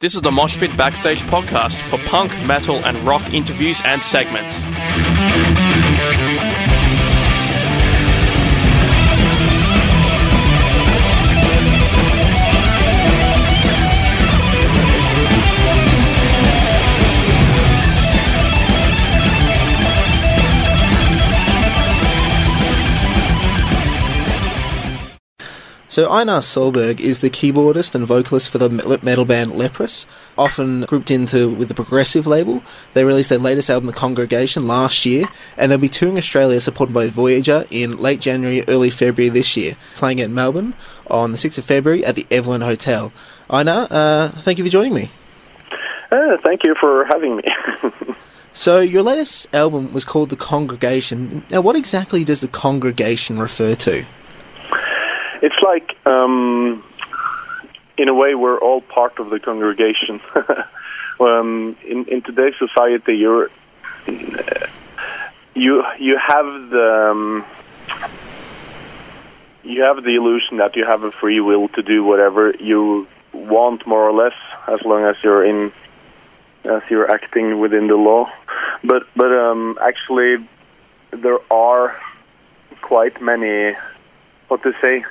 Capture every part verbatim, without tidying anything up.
This is the Mosh Pit Backstage podcast for punk, metal, and rock interviews and segments. So Einar Solberg is the keyboardist and vocalist for the metal band Leprous, often grouped into with the Progressive label. They released their latest album, The Congregation, last year, and they'll be touring Australia supported by Voyager in late January, early February this year, playing at Melbourne on the sixth of February at the Evelyn Hotel. Einar, uh, thank you for joining me. Uh, thank you for having me. So your latest album was called The Congregation. Now, what exactly does The Congregation refer to? It's like, um, in a way, we're all part of the congregation. um, in, in today's society, you're, you you have the um, you have the illusion that you have a free will to do whatever you want, more or less, as long as you're in as you're acting within the law. But but um, actually, there are quite many, what to say,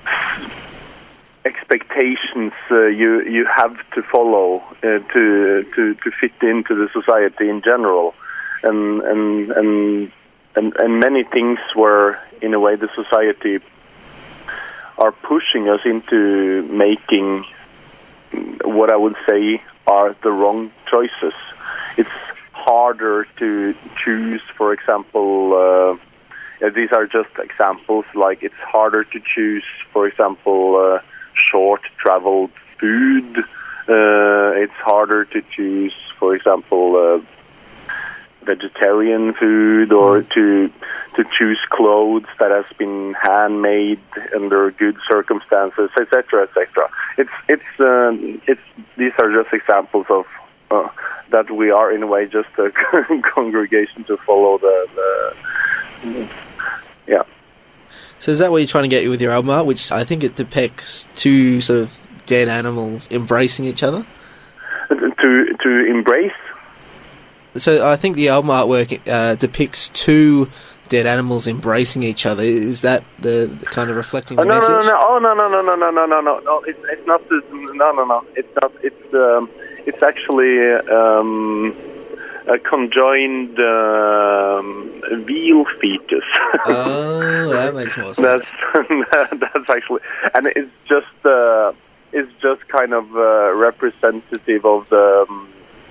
expectations uh, you you have to follow uh, to to to fit into the society in general, and and and and and many things where in a way the society are pushing us into making what I would say are the wrong choices. It's harder to choose, for example. Uh, Uh, these are just examples, like it's harder to choose, for example, uh, short-traveled food. Uh, it's harder to choose, for example, uh, vegetarian food, or to to choose clothes that has been handmade under good circumstances, et cetera, et cetera. It's it's um, it's these are just examples of uh, that we are in a way just a congregation to follow the. the Yeah. So is that what you're trying to get with your album art, which I think it depicts two sort of dead animals embracing each other? To to embrace? So I think the album artwork uh, depicts two dead animals embracing each other. Is that the, the kind of reflecting the oh, no, message? No, no, no, oh, no, no, no, no, no, no, no, no, no. It's it's not. The, no, no, no. It's not. It's um, it's actually. Um, A conjoined um, veal fetus. Oh, that makes more sense. That's that's actually, and it's just uh, it's just kind of uh, representative of the um,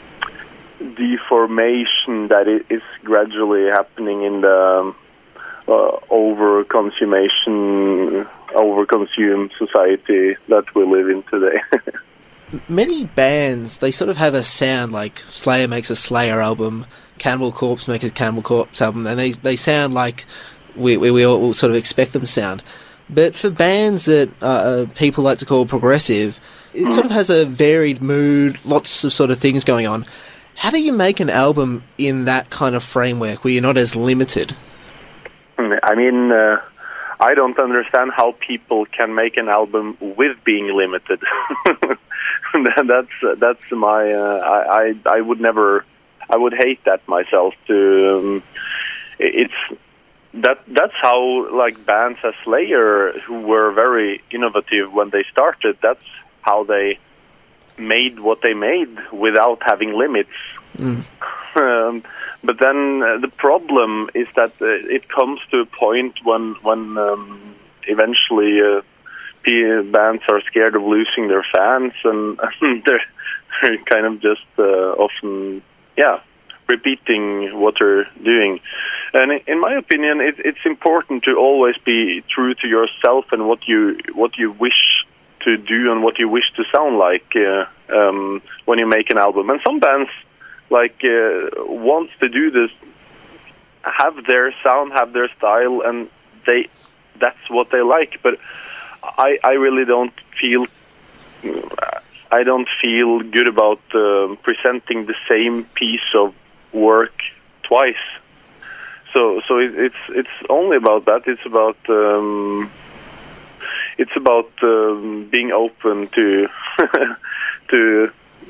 deformation that is gradually happening in the um, uh, over-consummation, over-consumed society that we live in today. Many bands, they sort of have a sound, like Slayer makes a Slayer album, Cannibal Corpse makes a Cannibal Corpse album, and they they sound like we we, we all sort of expect them to sound. But for bands that uh, people like to call progressive, it sort of has a varied mood, lots of sort of things going on. How do you make an album in that kind of framework where you're not as limited? I mean... Uh... I don't understand how people can make an album with being limited. that's that's my. Uh, I, I I would never. I would hate that myself. To um, it's that that's how like bands as Slayer, who were very innovative when they started. That's how they made what they made without having limits. Mm. Um, But then uh, the problem is that uh, it comes to a point when when um, eventually uh, p- bands are scared of losing their fans, and, and they're, they're kind of just uh, often, yeah, repeating what they're doing. And in my opinion, it, it's important to always be true to yourself and what you what you wish to do and what you wish to sound like uh, um, when you make an album. And some bands, like, uh, wants to do this, have their sound, have their style, and they that's what they like. But I, I really don't feel I don't feel good about uh, presenting the same piece of work twice. So so it, it's it's only about that. It's about um, it's about um, being open to to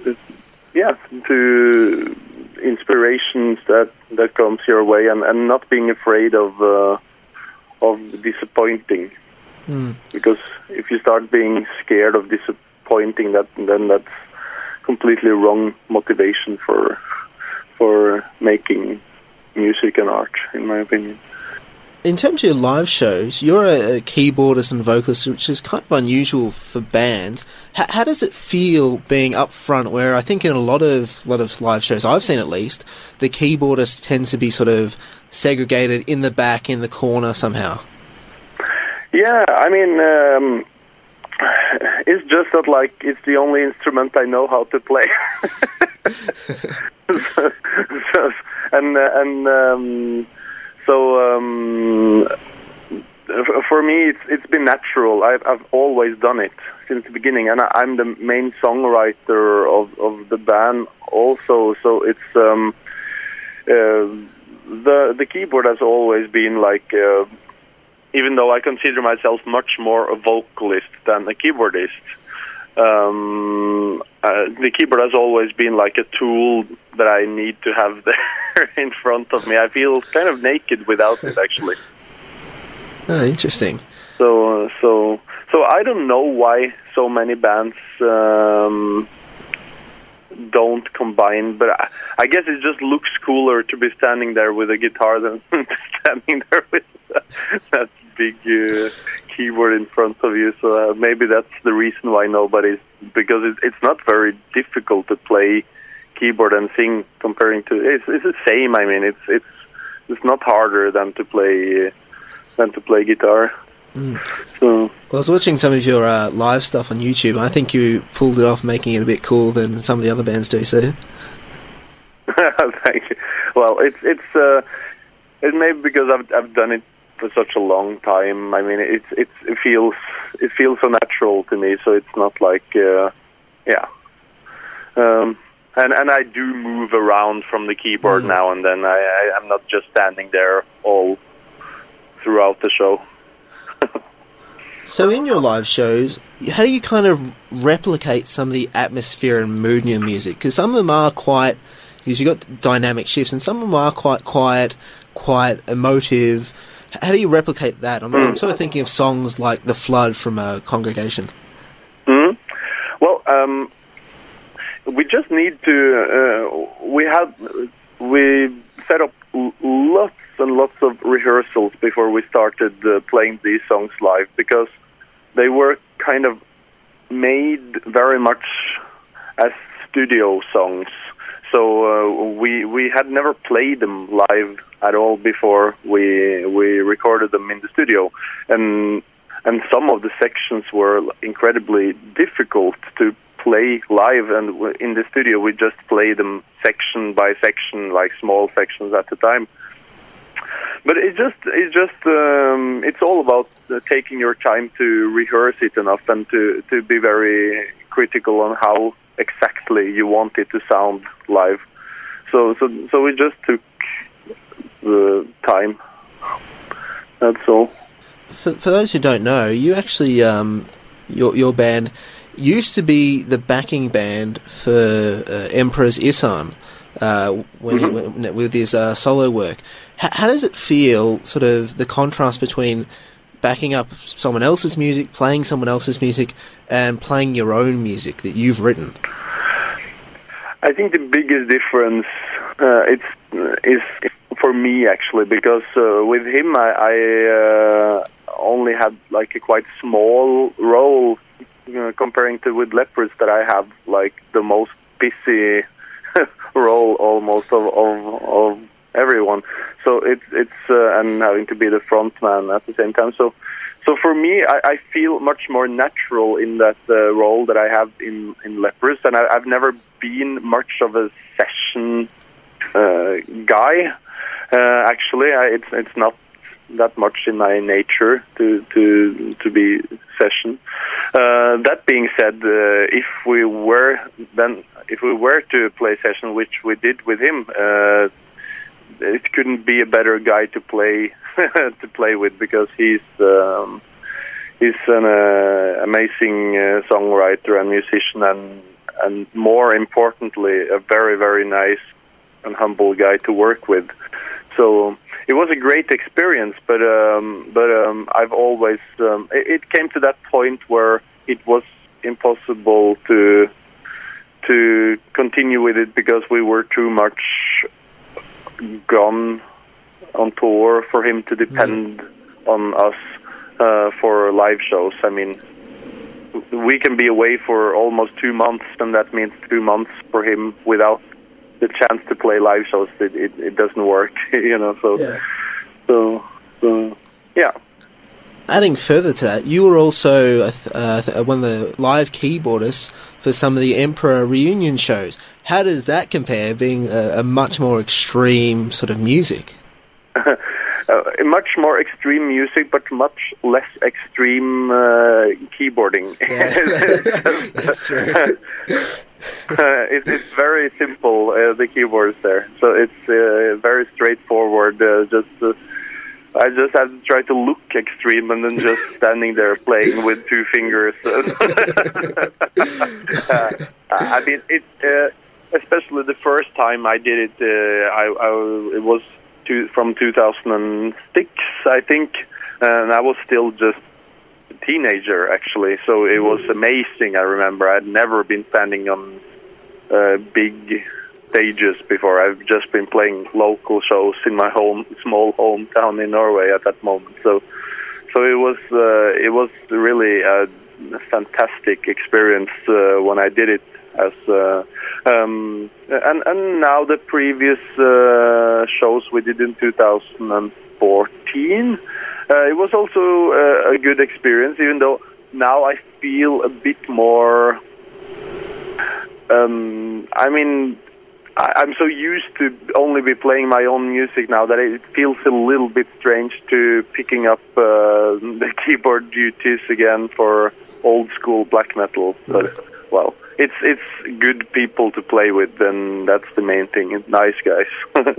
yeah, to inspirations that that comes your way, and, and not being afraid of uh, of disappointing. Mm. Because if you start being scared of disappointing, that then that's completely wrong motivation for for making music and art, in my opinion. In terms of your live shows, you're a, a keyboardist and vocalist, which is kind of unusual for bands. H- how does it feel being up front, where I think in a lot of lot of live shows I've seen at least, the keyboardist tends to be sort of segregated in the back, in the corner somehow? Yeah, I mean, um, it's just that, like, it's the only instrument I know how to play. so, so, and uh, and um, so um, for me, it's it's been natural. I've I've always done it since the beginning, and I, I'm the main songwriter of of the band also. So it's um, uh, the the keyboard has always been like. Uh, Even though I consider myself much more a vocalist than a keyboardist, um, uh, the keyboard has always been like a tool that I need to have there in front of me. I feel kind of naked without it, actually. Oh, interesting. So, uh, so, so I don't know why so many bands um, don't combine, but I, I guess it just looks cooler to be standing there with a guitar than standing there with that big uh, keyboard in front of you. So uh, maybe that's the reason why nobody's, because it, it's not very difficult to play keyboard and sing comparing to, it's, it's the same. I mean, it's it's it's not harder than to play uh, than to play guitar. Mm. So, well, I was watching some of your uh, live stuff on YouTube, and I think you pulled it off, making it a bit cool than some of the other bands do. So, thank you. Well, it's it's uh, it may be because I've I've done it for such a long time. I mean, it's it's it feels it feels so natural to me. So it's not like uh, yeah. Um, and and I do move around from the keyboard mm. now and then. I, I I'm not just standing there all throughout the show. So in your live shows, how do you kind of replicate some of the atmosphere and mood in your music? Because some of them are quite, because you've got dynamic shifts, and some of them are quite quiet, quite emotive. How do you replicate that? I'm, mm. I'm sort of thinking of songs like The Flood from a Congregation. Mm. Well, um, we just need to, uh, we have, we set up lots and lots of rehearsals before we started uh, playing these songs live, because they were kind of made very much as studio songs. So uh, we we had never played them live at all before we we recorded them in the studio, and and some of the sections were incredibly difficult to play live, and in the studio we just play them section by section, like small sections at a time. But it just it's just um, it's all about uh, taking your time to rehearse it enough, and to to be very critical on how exactly you want it to sound live. So so so we just took the time. That's all. For for those who don't know, you actually um your your band used to be the backing band for uh, Emperor's Isan. Uh, when mm-hmm. he went with his uh, solo work, H- how does it feel? Sort of the contrast between backing up someone else's music, playing someone else's music, and playing your own music that you've written. I think the biggest difference uh, it's is for me actually, because uh, with him I, I uh, only had like a quite small role uh, comparing to with Leprous, that I have like the most busy role almost of, of of everyone. So it's it's uh, and having to be the front man at the same time. So so for me, I, I feel much more natural in that uh, role that I have in in Leprous, and I, I've never been much of a session uh, guy. Uh, actually, I, it's it's not that much in my nature to to to be session. Uh, that being said, uh, if we were then if we were to play session, which we did with him, uh, it couldn't be a better guy to play to play with, because he's um, he's an uh, amazing uh, songwriter and musician, and and more importantly, a very, very nice and humble guy to work with. So it was a great experience, but um, but um, I've always um, it, it came to that point where it was impossible to to continue with it because we were too much gone on tour for him to depend mm. on us uh, for live shows. I mean, we can be away for almost two months, and that means two months for him without the chance to play live shows. It it, it doesn't work, you know. So, yeah. so, so, yeah. Adding further to that, you were also uh, one of the live keyboardists for some of the Emperor reunion shows. How does that compare, being a, a much more extreme sort of music? uh, much more extreme music, but much less extreme uh, keyboarding. Yeah. That's true. uh, it, it's very simple, uh, the keyboards there. So it's uh, very straightforward, uh, just... Uh, I just had to try to look extreme and then just standing there playing with two fingers. uh, I mean, it, uh, especially the first time I did it, uh, I, I, it was two, from two thousand six, I think, and I was still just a teenager, actually. So it was amazing, I remember. I'd never been standing on uh, big stages before. I've just been playing local shows in my home, small hometown in Norway at that moment. So, so it was uh, it was really a fantastic experience uh, when I did it. As uh, um, and and now the previous uh, shows we did in two thousand fourteen, uh, it was also uh, a good experience. Even though now I feel a bit more. Um, I mean. I'm so used to only be playing my own music now that it feels a little bit strange to picking up uh, the keyboard duties again for old school black metal. But well, it's it's good people to play with, and that's the main thing. It's nice guys.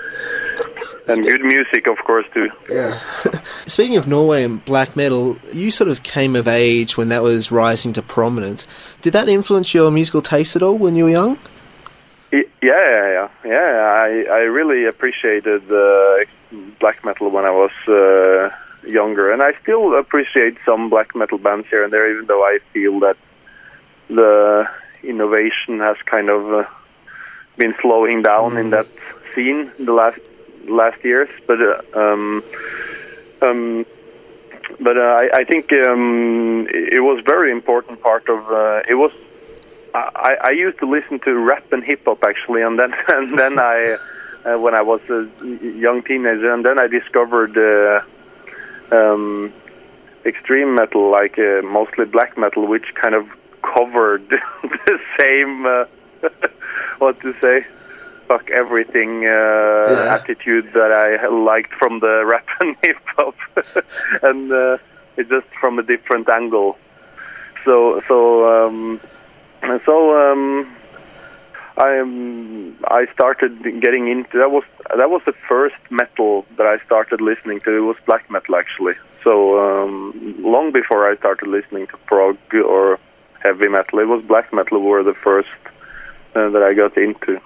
And good music, of course, too. Yeah. Speaking of Norway and black metal, you sort of came of age when that was rising to prominence. Did that influence your musical taste at all when you were young? Yeah, yeah, yeah. yeah. I I really appreciated uh, black metal when I was uh, younger, and I still appreciate some black metal bands here and there, even though I feel that the innovation has kind of uh, been slowing down mm. in that scene in the last last years. But uh, um, um, but uh, I, I think um, it was very important part of uh, it was. I, I used to listen to rap and hip hop actually, and then and then I, uh, when I was a young teenager, and then I discovered uh, um, extreme metal, like uh, mostly black metal, which kind of covered the same, uh, what to say, fuck everything uh, yeah. attitude that I liked from the rap and hip hop, and uh, it's just from a different angle. So so. Um, So um, I um, I started getting into that was that was the first metal that I started listening to. It was black metal actually. So um, long before I started listening to prog or heavy metal, it was black metal were the first uh, that I got into.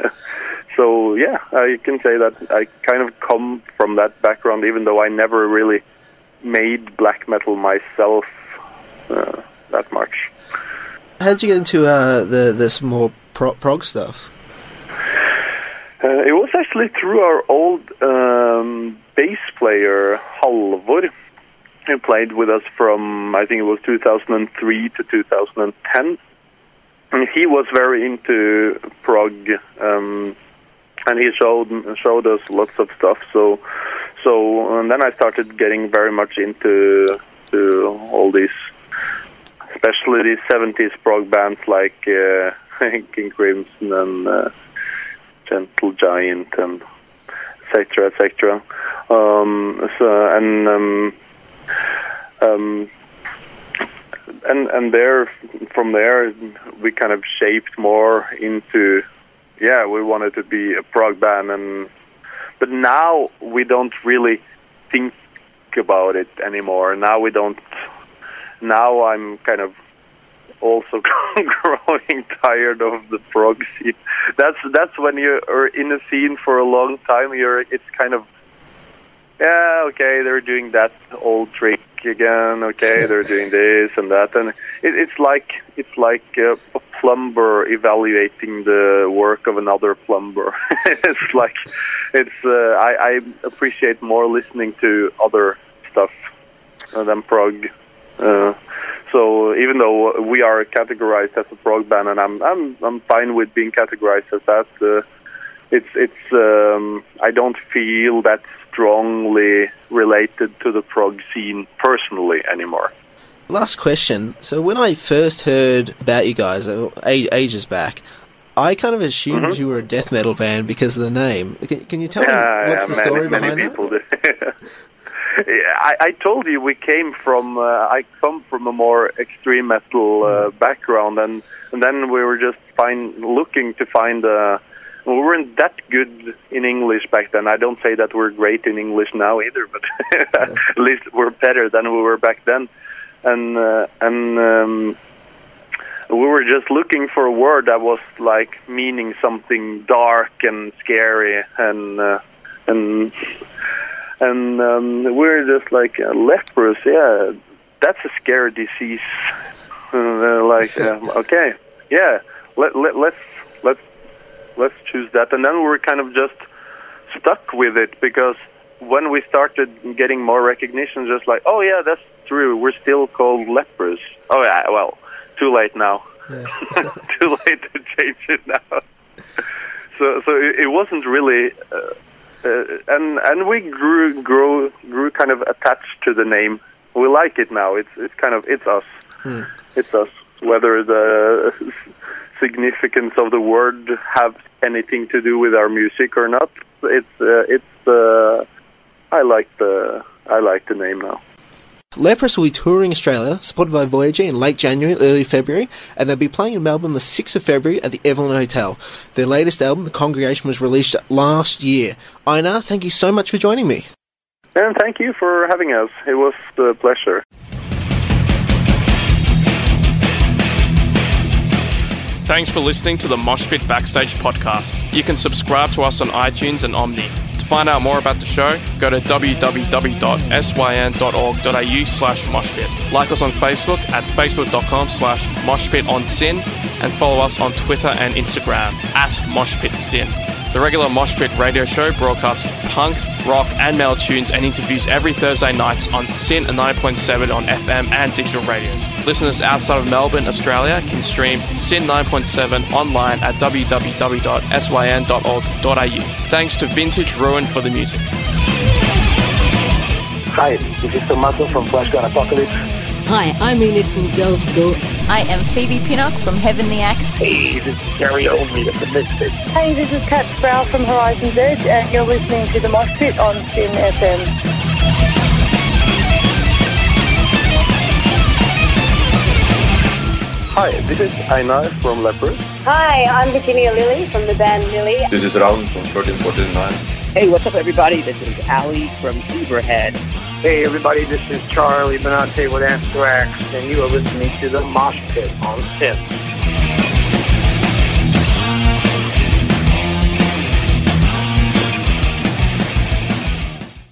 So yeah, I can say that I kind of come from that background, even though I never really made black metal myself uh, that much. How did you get into uh, the this more pro- prog stuff? Uh, it was actually through our old um, bass player Halvor, who played with us from I think it was two thousand three to two thousand ten. And he was very into prog, um, and he showed showed us lots of stuff. So so and then I started getting very much into to all these. Especially these seventies prog bands like uh, King Crimson and uh, Gentle Giant and et cetera, et cetera. Um, so, and um, um, and and there, from there, we kind of shaped more into, yeah, we wanted to be a prog band, and but now we don't really think about it anymore. Now we don't. Now I'm kind of also growing tired of the prog scene. That's that's when you are in a scene for a long time. You're it's kind of yeah okay they're doing that old trick again. Okay, they're doing this and that, and it, it's like it's like uh, a plumber evaluating the work of another plumber. It's like it's uh, I, I appreciate more listening to other stuff uh, than prog. Uh, so even though we are categorized as a prog band, and I'm I'm I'm fine with being categorized as that, uh, it's it's um, I don't feel that strongly related to the prog scene personally anymore. Last question. So when I first heard about you guys uh, ages back, I kind of assumed mm-hmm. you were a death metal band because of the name. Can, can you tell yeah, me what's yeah, the many, story many behind people that? Do. Yeah, I, I told you we came from. Uh, I come from a more extreme metal uh, background, and and then we were just find looking to find. Uh, we weren't that good in English back then. I don't say that we're great in English now either, but yeah. At least we're better than we were back then. And uh, and um, we were just looking for a word that was like meaning something dark and scary, and uh, and. And um, we're just like uh, leprous, yeah. That's a scary disease. Uh, like, um, okay, yeah. Let, let let's let's let's choose that. And then we were kind of just stuck with it because when we started getting more recognition, just like, oh yeah, that's true. We're still called lepers. Oh yeah, well, too late now. Yeah. Too late to change it now. So so it, it wasn't really. Uh, Uh, and and we grew grew grew kind of attached to the name. We like it now. It's it's kind of it's us. Hmm. It's us. Whether the significance of the word have anything to do with our music or not, it's uh, it's. Uh, I like the I like the name now. Leprous will be touring Australia, supported by Voyager in late January, early February, and they'll be playing in Melbourne the sixth of February at the Evelyn Hotel. Their latest album, The Congregation, was released last year. Einar, thank you so much for joining me. And thank you for having us. It was a pleasure. Thanks for listening to the Moshpit Backstage podcast. You can subscribe to us on iTunes and Omni. To find out more about the show, go to w w w dot s y n dot org dot a u slash moshpit. Like us on Facebook at facebook dot com slash moshpitonsin and follow us on Twitter and Instagram at moshpitsin. The regular Moshpit radio show broadcasts punk, rock and metal tunes and interviews every Thursday nights on Sin ninety point seven on F M and digital radios. Listeners outside of Melbourne, Australia can stream Sin nine point seven online at w w w dot s y n dot org dot a u. Thanks to Vintage Ruin for the music. Hi, this is Tommaso from Flash Gun Apocalypse. Hi, I'm Enid from Girls School. I am Phoebe Pinnock from Heavenly Axe. Hey, this is Gary Oldmead of The Misfits. Hey, this is Kat Sproul from Horizon's Edge, and you're listening to The Mosh Pit on Sin F M. Hi, this is Einar from Leprous. Hi, I'm Virginia Lilly from the band Lily. This is Raul from thirteen forty-nine. Hey, what's up, everybody? This is Ali from Uberhead. Hey, everybody, this is Charlie Benante with Anthrax, and you are listening to The Mosh Pit on Sin.